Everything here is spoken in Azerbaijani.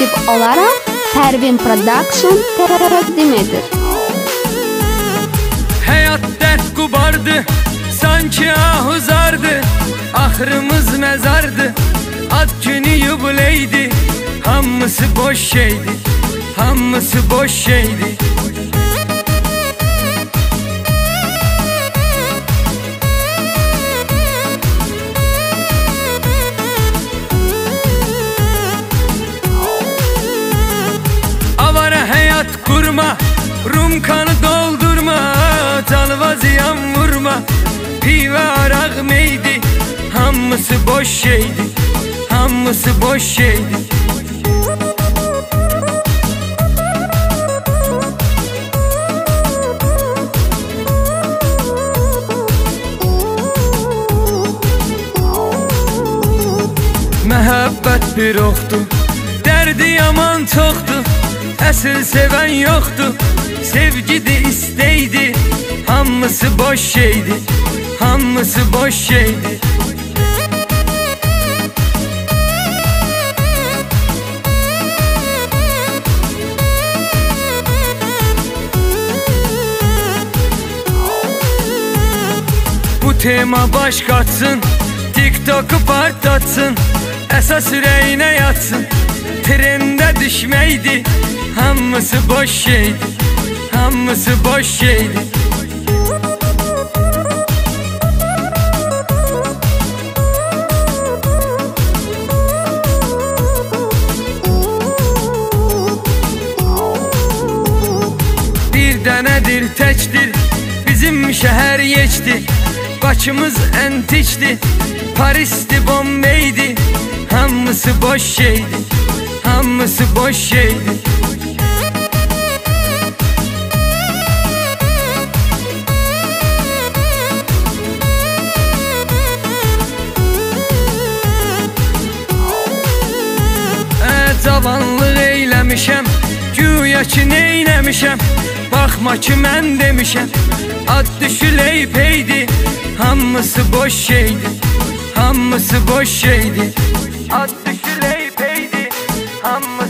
ekskluziv olaraq Pervin Production təqdim edir. Həyat dərd qubardı, sanki ahuzardı, axırımız məzardı, ad günü yubileydi, hamısı boş şeydi, hamısı boş şeydi. Avara həyat kurma, Rum kanı doldurma, çalva ziyan vurma, pivə araq meydi, hamısı boş şeydi, hamısı boş şeydi. Məhəbbət bir oxdur, dərdi yaman çoxdur, əsl sevən yoxdur, sevgidir, istəydi, hamısı boş şeydi, hamısı boş şeydi. Bu tema baş qaçsın, TikTok'u partlatsın, əsas ürəyinə yatsın, trendə düşməkdi, hamısı boş şeydi, hamısı boş şeydi. Bir dənədir, təkdir, bizim şəhər yecdi, Bakımız əntikdi, Paris'ti, Bombey'di, hamısı boş şeydi, hamısı boş şeydi. Cavanlıq eyləmişəm, güya ki neynəmişəm, baxma ki mən demişəm, ad düşüley peydi, hamısı boş şeydi, hamısı boş şeydi. Ad düşüley peydi, hamısı